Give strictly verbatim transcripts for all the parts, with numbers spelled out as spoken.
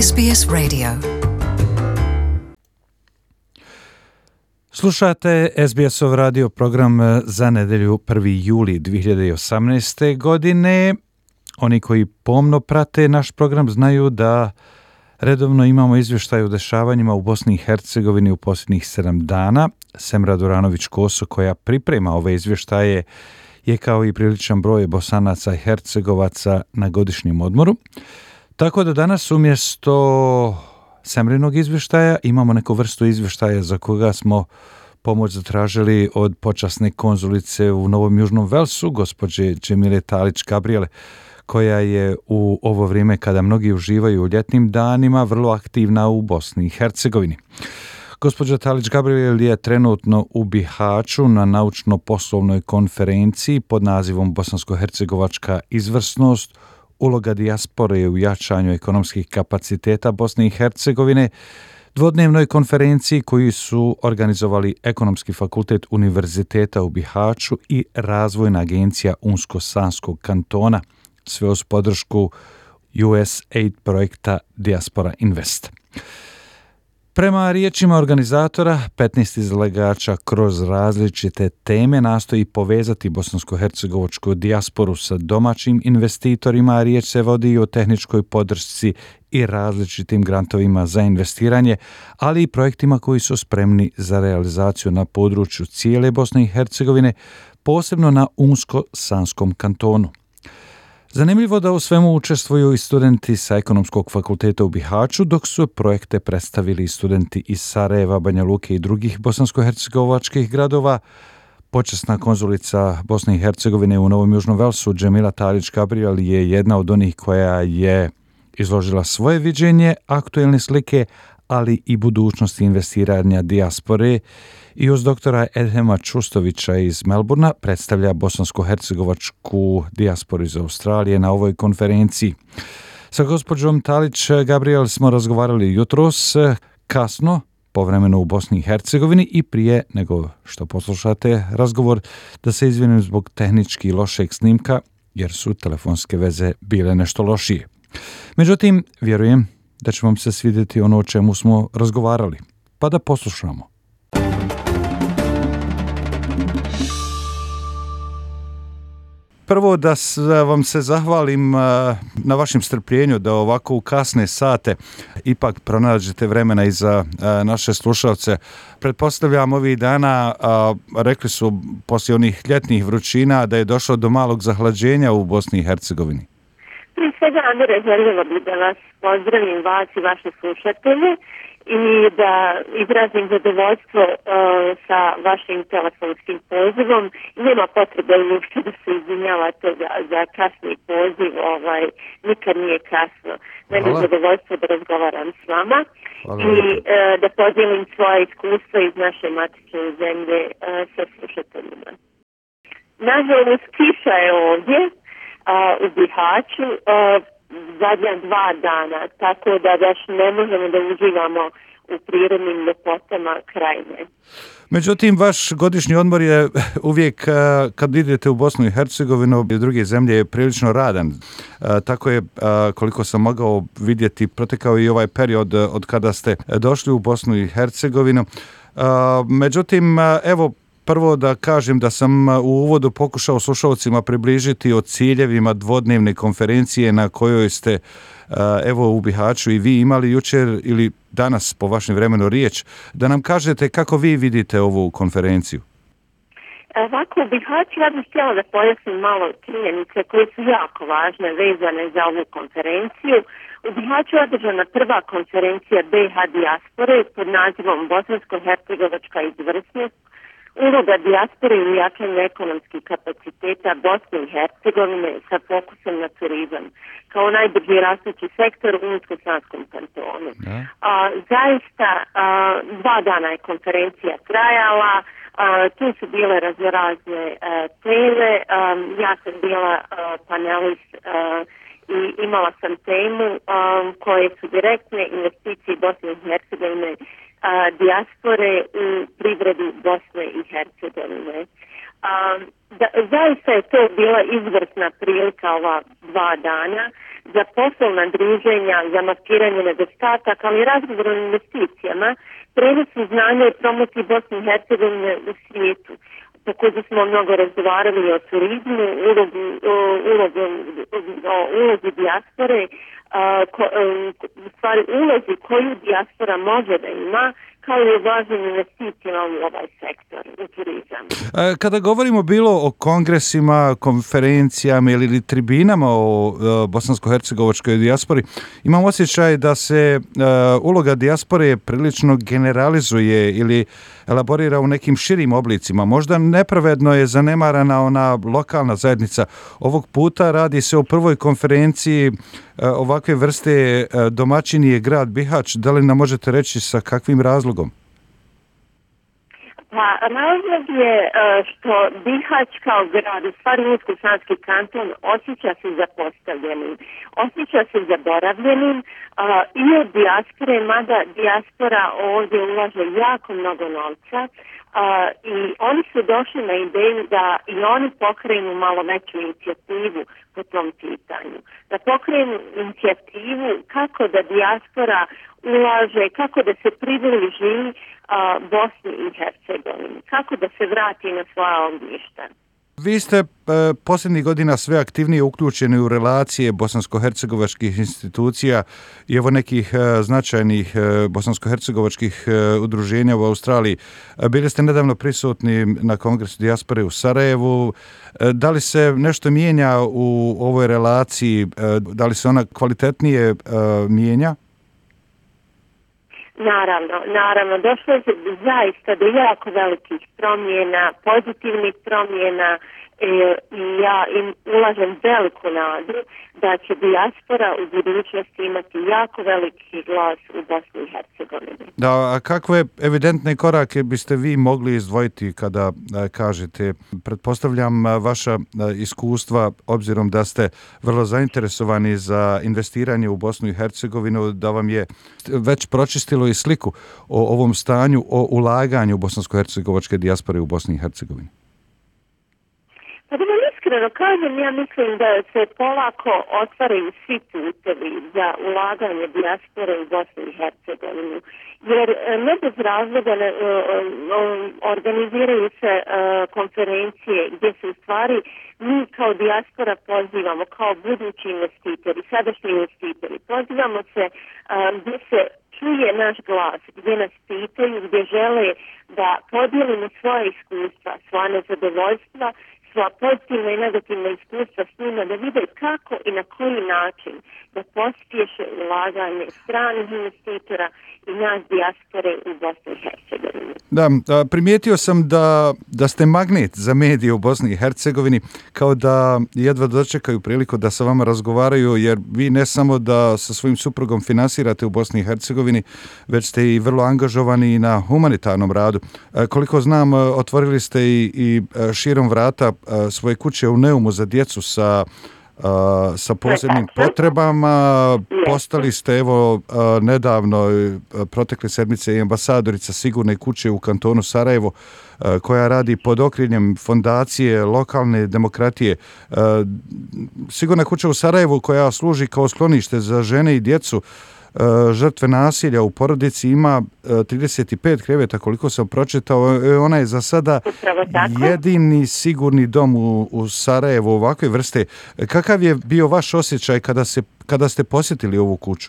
S B S Radio. Slušate S B S-ov radio program za nedjelju prvog jula dvije hiljade osamnaeste. godine. Oni koji pomno prate naš program znaju da redovno imamo izvještaj o dešavanjima u Bosni i Hercegovini u posljednjih sedam dana. Semra Duranović-Koso, koja priprema ove izvještaje, je kao i priličan broj Bosanaca i Hercegovaca na godišnjem odmoru. Tako da danas umjesto Semrinog izvještaja imamo neku vrstu izvještaja za koga smo pomoć zatražili od počasne konzulice u Novom Južnom Velsu, gospođe Džemile Talić-Gabriel, koja je u ovo vrijeme kada mnogi uživaju u ljetnim danima vrlo aktivna u Bosni i Hercegovini. Gospođa Talić-Gabriel je trenutno u Bihaću na naučno-poslovnoj konferenciji pod nazivom Bosansko-hercegovačka izvrsnost, uloga dijaspore u jačanju ekonomskih kapaciteta Bosne i Hercegovine, dvodnevnoj konferenciji koju su organizovali Ekonomski fakultet Univerziteta u Bihaću i Razvojna agencija Unsko-Sanskog kantona, sve uz podršku U S A I D projekta Diaspora Invest. Prema riječima organizatora, petnaest izlagača kroz različite teme nastoji povezati bosansko-hercegovačku dijasporu sa domaćim investitorima, a riječ se vodi o tehničkoj podršci i različitim grantovima za investiranje, ali i projektima koji su spremni za realizaciju na području cijele Bosne i Hercegovine, posebno na Unsko-Sanskom kantonu. Zanimljivo da u svemu učestvuju i studenti sa Ekonomskog fakulteta u Bihaću, dok su projekte predstavili studenti iz Sarajeva, Banja Luke i drugih bosansko-hercegovačkih gradova. Počasna konzulica Bosne i Hercegovine u Novom Južnom Velsu, Džemila Talić-Gabriel, je jedna od onih koja je izložila svoje viđenje aktuelne slike, ali i budućnosti investiranja dijaspore, i uz doktora Edhema Čustovića iz Melburna predstavlja bosansko-hercegovačku dijasporu iz Australije na ovoj konferenciji. Sa gospođom Talić-Gabriel smo razgovarali jutros, kasno, povremeno u Bosni i Hercegovini, i prije nego što poslušate razgovor, da se izvinim zbog tehnički lošeg snimka, jer su telefonske veze bile nešto lošije. Međutim, vjerujem da će vam se svidjeti ono o čemu smo razgovarali. Pa da poslušamo. Prvo da vam se zahvalim na vašem strpljenju da ovako u kasne sate ipak pronađete vremena i za naše slušalce. Pretpostavljam ovih dana, rekli su poslije onih ljetnih vrućina, da je došlo do malog zahlađenja u Bosni i Hercegovini. Prije svega, Andore, željela bih da vas pozdravim, vas i vaše slušatelje, i da izrazim zadovoljstvo uh, sa vašim telefonskim pozivom. Nema potrebe uopšte da se izvinjavate za, za kasni poziv, ovaj, nikad nije kasno. Meni je zadovoljstvo da razgovaram s vama. Hvala. I uh, da podijelim svoje iskustva iz naše matične zemlje uh, sa slušateljima. Nažalost, kiša je ovdje uh, u Bihaću uh, zadnja dva dana, tako da baš ne možemo da uživamo u prirodnim ljepotama krajine. Međutim, vaš godišnji odmor je uvijek, kad idete u Bosnu i Hercegovinu i druge zemlje, je prilično radan. Tako je, koliko sam mogao vidjeti, protekao i ovaj period od kada ste došli u Bosnu i Hercegovinu. Međutim, evo, prvo da kažem da sam u uvodu pokušao slušalcima približiti o ciljevima dvodnevne konferencije na kojoj ste evo u Bihaću i vi imali jučer ili danas po vašem vremenu riječ, da nam kažete kako vi vidite ovu konferenciju. Ovako, u Bihaću ja bih htjela da pojasnim malo činjenice koje su jako važne vezane za ovu konferenciju. U Bihaću je održana prva konferencija B i H dijaspore pod nazivom Bosansko-hercegovačka izvrsnost, uloga dijaspore u jačanju ekonomskih kapaciteta Bosne i Hercegovine sa fokusom na turizam kao najbrže rastući sektor u Unsko-Sanskom kantonu. A, zaista a, dva dana je konferencija trajala, a, tu su bile raznorazne a, teme, a, ja sam bila a, panelist a, i imala sam temu a, koje su direktne investicije Bosne i Hercegovine, a, dijaspore u privredu Bosne i Hercegovine. A, da, zaista je to bila izvrsna prilika ova dva dana za poslovna druženja, za maskiranje nedostataka, ali i razgovor o investicijama, prenosu znanja i promociji Bosne i Hercegovine u svijetu. Također smo mnogo razgovarali o turizmu, ulogu, ulogu, o ulozi dijaspore, ko, u stvari ulozi koju dijaspora može da ima, kao i o važnim investicijama u ovaj sektor, u turizam. Kada govorimo bilo o kongresima, konferencijama ili tribinama o bosansko-hercegovačkoj dijaspori, imam osjećaj da se uloga dijaspore prilično generalizuje ili elaborira u nekim širim oblicima. Možda nepravedno je zanemarana ona lokalna zajednica. Ovog puta radi se o prvoj konferenciji ovakve vrste, domaćin je grad Bihać. Da li nam možete reći sa kakvim razlogom? Pa razlog je što Bihać kao grad, u stvari Unsko-Sanski kanton, osjeća se zapostavljenim, osjeća se zaboravljenim i od dijaspore, mada dijaspora ovdje ulaže jako mnogo novca i oni su došli na ideju da i oni pokrenu malo veću inicijativu po tom pitanju. Da pokrenu inicijativu kako da dijaspora ulaže, kako da se približi a, Bosni i Hercegovini, kako da se vrati na svoja ognjišta. Vi ste e, posljednjih godina sve aktivnije uključeni u relacije bosansko-hercegovačkih institucija i evo nekih e, značajnih e, bosansko-hercegovačkih e, udruženja u Australiji. E, bili ste nedavno prisutni na Kongresu dijaspore u Sarajevu. E, da li se nešto mijenja u ovoj relaciji? E, da li se ona kvalitetnije e, mijenja? Naravno, naravno, došlo je zaista do jako velikih promjena, pozitivnih promjena e, i ja im ulažem veliku nadu da će dijaspora u budućnosti imati jako veliki glas u Bosni i Hercegovini. Da, a kakve evidentne korake biste vi mogli izdvojiti kada a, kažete, pretpostavljam a, vaša a, iskustva, obzirom da ste vrlo zainteresovani za investiranje u Bosnu i Hercegovinu, da vam je već pročistilo i sliku o ovom stanju, o ulaganju bosansko-hercegovačke dijaspore u Bosni i Hercegovini? Pa da vam iskreno kažem, ja mislim da se polako otvaraju svi putevi za ulaganje dijaspore u Bosni i Hercegovinu. Jer ne bez razloga ne, organiziraju se konferencije gdje se u stvari mi kao dijaspora pozivamo, kao budući investitori, sadašnji investitori, pozivamo se gdje se čuje naš glas, gdje nas pitaju, gdje žele da podijelimo svoje iskustva, svoja nezadovoljstva, sva pozitivna i negativna iskustva s njima, da vide kako i na koji način da pospješe ulaganje stranih investitora i nas dijaspore u Bosni i Hercegovini. Da, primijetio sam da, da ste magnet za medije u Bosni i Hercegovini, kao da jedva dočekaju priliku da sa vama razgovaraju, jer vi ne samo da sa svojim suprugom finansirate u Bosni i Hercegovini, već ste i vrlo angažovani na humanitarnom radu. Koliko znam, otvorili ste i, i širom vrata svoje kuće u Neumu za djecu sa sa posebnim potrebama. Postali ste evo nedavno protekle sedmice i ambasadorica Sigurne kuće u kantonu Sarajevo, koja radi pod okriljem fondacije lokalne demokratije. Sigurna kuća u Sarajevu koja služi kao sklonište za žene i djecu žrtve nasilja u porodici ima trideset pet kreveta, koliko sam pročitao. Ona je za sada jedini sigurni dom u, u Sarajevu ovakve vrste. Kakav je bio vaš osjećaj kada, se, kada ste posjetili ovu kuću?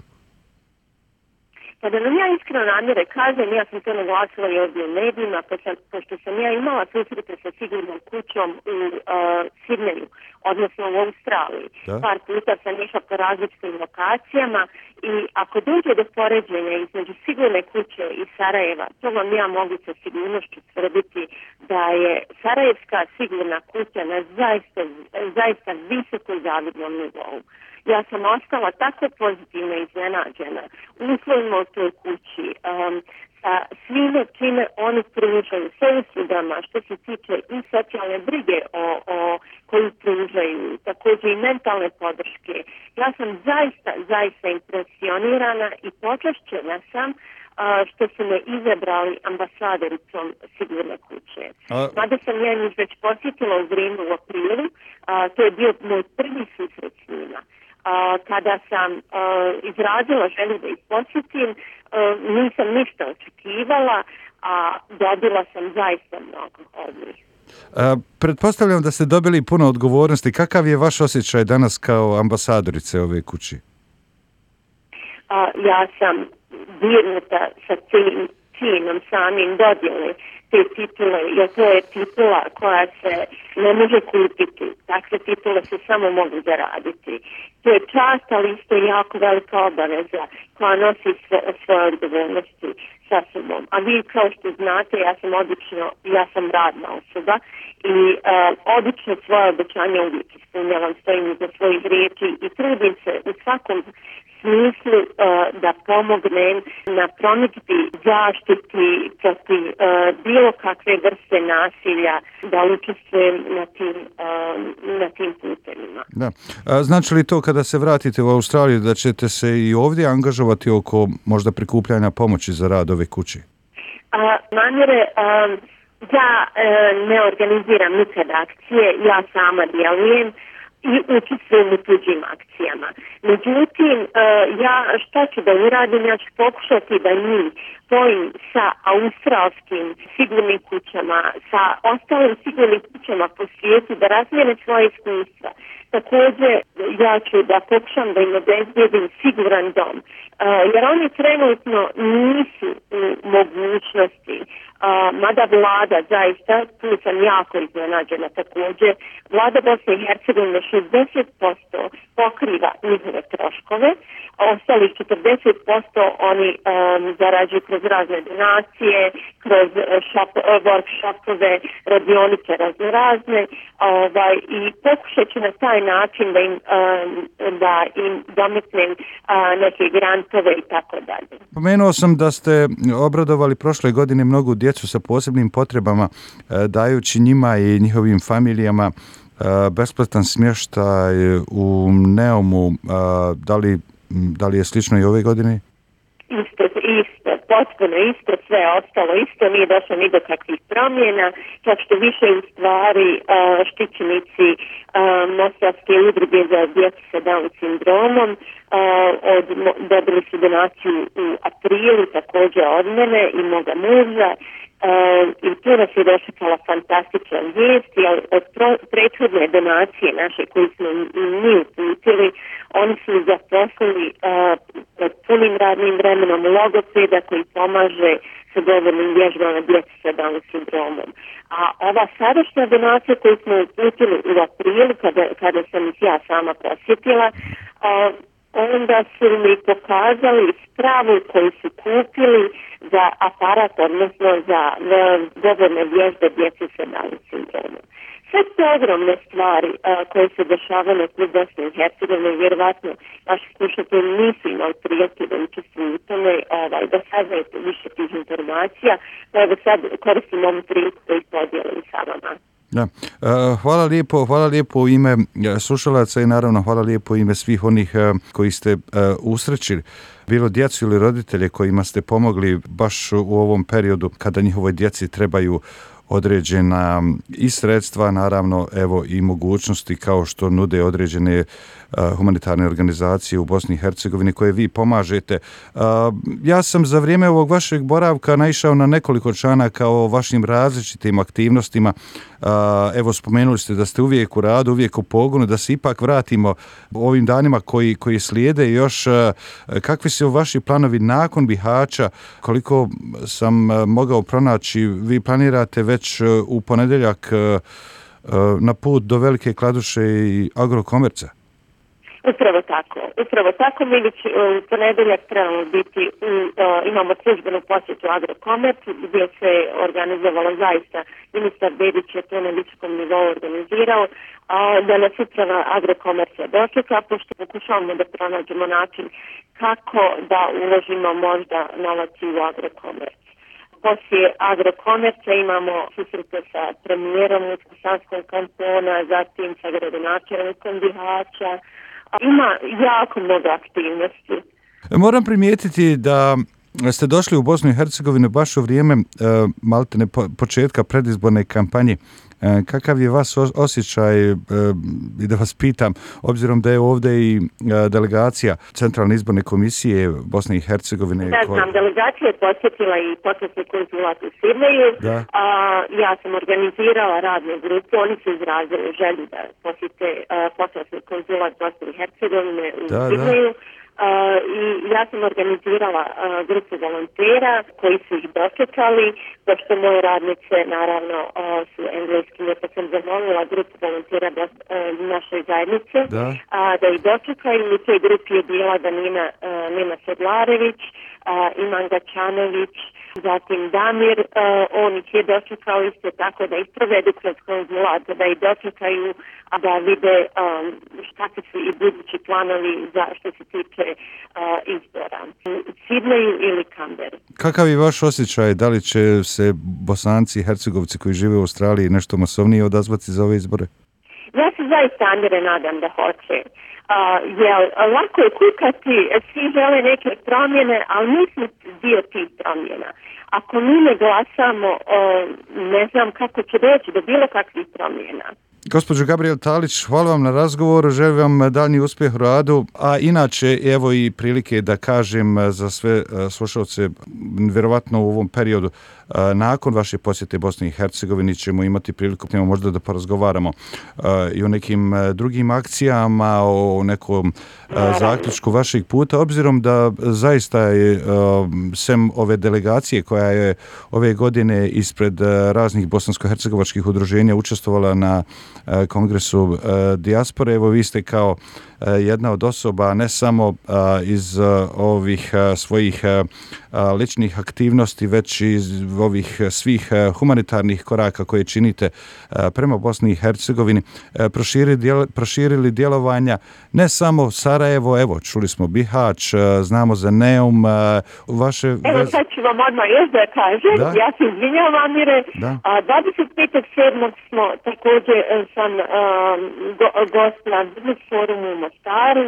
Pa da vam ja iskreno namjere kažem, ja sam to naglasila i ovdje u medijima, pošto sam ja imala susrete sa Sigurnom kućom u uh, Sidneju, odnosno u Australiji. Da? Par puta sam išla po različitim lokacijama i ako dođe do poređenja između Sigurne kuće i Sarajeva, to vam ja mogu sa sigurnošću tvrditi da je Sarajevska Sigurna kuća na zaista, zaista visoko zavidnom nivou. Ja sam ostala tako pozitivno iznenađena uslovima u toj kući, um, sa svime čime oni pružaju, sve uslugama što se tiče i socijalne brige o, o koju pružaju, također i mentalne podrške. Ja sam zaista, zaista impresionirana i počašćena sam a, što su me izabrali ambasadoricom Sigurne kuće. A... Mada sam ja njih već posjetila u vrijeme u aprilu, a, to je bio moj prvi susret s njima. a, kada sam a, izrazila želju da ih posjetim, a, nisam ništa očekivala, a dobila sam zaista mnogo od njih. A, pretpostavljam da ste dobili puno odgovornosti. Kakav je vaš osjećaj danas kao ambasadorice ove kući? A, ja sam dirnuta sa tim činom samim dodjele te titule, jer to je titula koja se ne može kupiti. Takve titule se samo mogu zaraditi. To je čast, ali isto jako velika obaveza koja nosi sve, svoje odgovornosti sa sobom. A vi kao što znate, ja sam obično, ja sam radna osoba i uh, obično svoje obećanje uvijek ispunjavam, stojim iza svojih riječi i trudim se u svakom smislu uh, da pomognem na promidžbi, zaštiti protiv uh, bilo kakve vrste nasilja, da učestvujem na tim, uh, na tim putevima. Da. A, znači li to kada se vratite u Australiju da ćete se i ovdje angažovati oko možda prikupljanja pomoći za rad ove kući? A, namjere, um, ja uh, ne organiziram nikad akcije, ja sama djelujem i učestvujem u tuđim akcijama. Međutim, uh, ja šta ću da uradim, ja ću pokušati da njih spojim sa australskim sigurnim kućama, sa ostalim sigurnim kućama po svijetu, da razmijene svoje iskustva. Također, ja ću da pokušam da im obezbijedim siguran dom, uh, jer oni trenutno nisu u mogućnosti, uh, mada vlada zaista, tu sam jako iznenađena također, vlada Bosne i Hercegovine šezdeset posto pokriva njihove troškove, ostalih četrdeset posto oni um, zarađuju kroz razne donacije, kroz shop, workshopove, radionice razne razne, ovaj, i pokušat ću na taj način da im, um, da im dometnem uh, neke grantove i tako dalje. Pomenuo sam da ste obradovali prošle godine mnogu djecu sa posebnim potrebama, dajući njima i njihovim familijama besplatan smještaj u Neumu. Da li, da li je slično i ove godine? Isto, isto, potpuno isto, sve ostalo isto, nije došlo ni do kakvih promjena, čak što više u stvari uh, štićenici uh, Mostarske udruge za djecu sa Down sindromom uh, od, dobili su donaciju u aprilu također od mene i moga muža. Uh, i tu nas je došakala fantastična vijest, jer od pro, prethodne donacije naše koje smo mi uputili, oni su zaposlili uh, pod punim radnim vremenom logopeda koji pomaže sa govornim vježbama djeci sa Down sindromom. A ova sadašnja donacija koju smo uputili u aprilu, kada, kada sam ih ja sama posjetila, uh, onda su mi pokazali spravu koju su kupili za aparat, odnosno za govorne vježbe djece sa Down sindromom. Sve te ogromne stvari uh, koje se dešavaju na tlu Bosne i Hercegovine, vjerovatno vaši slušatelji nisu imali prilike da učestvuju u tome, ovaj, da saznajete više tih informacija, pa evo sad koristim ovu priliku da ih podijelim sa vama. Da. Hvala lijepo, hvala lijepo u ime slušalaca i naravno hvala lijepo u ime svih onih koji ste usrećili, bilo djecu ili roditelje kojima ste pomogli baš u ovom periodu kada njihovoj djeci trebaju određena i sredstva, naravno evo i mogućnosti kao što nude određene uh, humanitarne organizacije u Bosni i Hercegovini koje vi pomažete. Uh, ja sam za vrijeme ovog vašeg boravka naišao na nekoliko članaka o vašim različitim aktivnostima. Uh, evo spomenuli ste da ste uvijek u radu, uvijek u pogonu, da se ipak vratimo ovim danima koji, koji slijede još. Uh, kakvi su vaši planovi nakon Bihaća? Koliko sam uh, mogao pronaći, vi planirate već u ponedjeljak na put do Velike Kladuše i Agrokomerca? Upravo tako. Upravo tako. Mi već u ponedjeljak trebamo biti, u, imamo službenu posjetu Agrokomercu gdje se organizovalo zaista, ministar Bebić je to na visokom nivou organizirao, a da nas uprava Agrokomerca dočeka, pošto pokušavamo da pronađemo način kako da uložimo možda novac u Agrokomerc. Poslije Agrokomerca imamo susrete sa premijerom Bosanskog kantona, zatim sa gradonačelnikom Bihaća. Ima jako mnogo aktivnosti. Moram primijetiti da ste došli u Bosnu i Hercegovinu baš u vrijeme maltene početka predizborne kampanje. Kakav je vas osjećaj, i da vas pitam, obzirom da je ovdje i delegacija Centralne izborne komisije Bosne i Hercegovine? Da, znam, delegacija je posjetila i posjetni konzulat u Sidneju. Ja sam organizirala radnu grupu, oni su izrazili želju da posjete posjetni konzulat Bosne i Hercegovine u Sidneju. Uh, i ja sam organizirala uh, grupu volontera koji su ih dočekali, pošto moje radnice naravno uh, su engleskinje, pa sam zamolila grupu volontera do, uh, našoj zajednice da. Uh, da ih dočekaju. U toj grupi je bila Danina uh, Nina Sedlarević, uh, Iman Gačanović, zatim Damir, uh, on ih je dočekao isto tako da ih provedu kroz konzulat, da ih dočekaju, a da vide um, šta su i budući planovi za što se tiče uh, izbora. U Sidneju ili Kamberi. Kakav je vaš osjećaj? Da li će se Bosanci i Hercegovci koji žive u Australiji nešto masovnije odazvati za ove izbore? Ja se zaista, Andire, nadam da hoće. Uh, jer lako je kukati, svi žele neke promjene, ali mi smo dio tih promjena. Ako mi ne glasamo, uh, ne znam kako će doći do bilo kakvih promjena. Gospođo Gabriel Talić, hvala vam na razgovoru, želim vam daljnji uspjeh u radu, a inače evo i prilike da kažem za sve slušalce, vjerovatno u ovom periodu nakon vaše posjete Bosni i Hercegovini ćemo imati priliku možda da porazgovaramo i o nekim drugim akcijama, o nekom zaključku vašeg puta, obzirom da zaista je sem ove delegacije koja je ove godine ispred raznih bosansko-hercegovačkih udruženja učestvovala na kongresu dijaspore. Evo vi ste kao jedna od osoba ne samo iz ovih svojih ličnih aktivnosti, već iz ovih svih humanitarnih koraka koje činite prema Bosni i Hercegovini, proširili, proširili djelovanja ne samo Sarajevo, evo čuli smo Bihać, znamo za Neum, vaše... Evo sad ću vam odmah još da kažem, da? Ja se izvinjam, Amire, dvadeset petog sedmog smo također sam go, gost na Biznis forumu u Mostaru,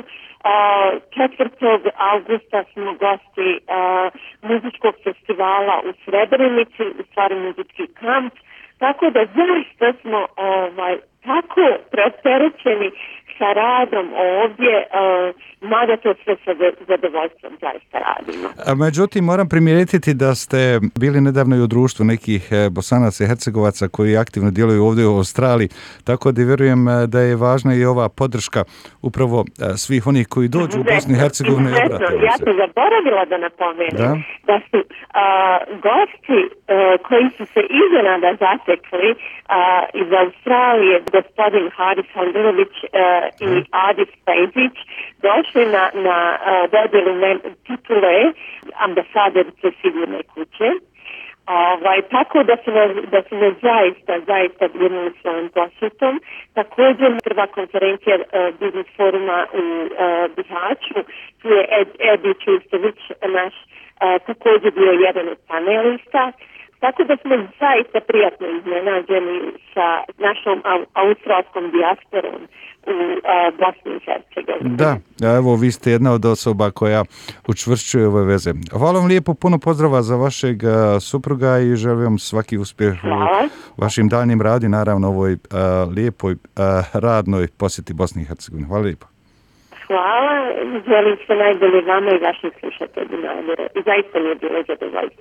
četvrtog augusta smo gosti muzičkog festivala u Srebrenici, u stvari muzički kamp, tako da zaista smo ovaj, tako preopterećeni sa radom ovdje, uh, mada to sve sa zadovoljstvom zaista radimo. A međutim, moram primijetiti da ste bili nedavno i u društvu nekih Bosanaca i Hercegovaca koji aktivno djeluju ovdje u Australiji, tako da vjerujem da je važna i ova podrška upravo svih onih koji dođu u Bosnu i Hercegovinu i obrate. Ja sam zaboravila da napomenem da, da su uh, gosti uh, koji su se iznenada zatekli uh, iz Australije, gospodin Haris Handrović uh, i Adis Pejzić, došli na, na uh, dodjelu titule ambasadorice Sigurne kuće. Ovaj, tako da su nas, da su nas zaista, zaista dirnuli svojim posjetom. Također prva konferencija uh, Biznis foruma u uh, Bihaću, tu je Ed, Edi Čustović, naš uh, također bio jedan od panelista. Tako da smo zaista prijatno iznenađeni sa našom australskom dijasporom u uh, Bosni i Hercegovini. Da, evo vi ste jedna od osoba koja učvršćuje ove veze. Hvala vam lijepo, puno pozdrava za vašeg uh, supruga i želim vam svaki uspjeh Hvala. u vašim daljnjim radi, naravno ovoj uh, lijepoj uh, radnoj posjeti Bosni i Hercegovini. Hvala lijepo. Hvala, želim sve najbolje vama i vašim slušateljima. I zaista mi je bilo zadovoljstvo.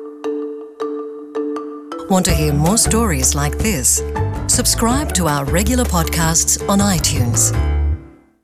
Want to hear more stories like this? Subscribe to our regular podcasts on iTunes.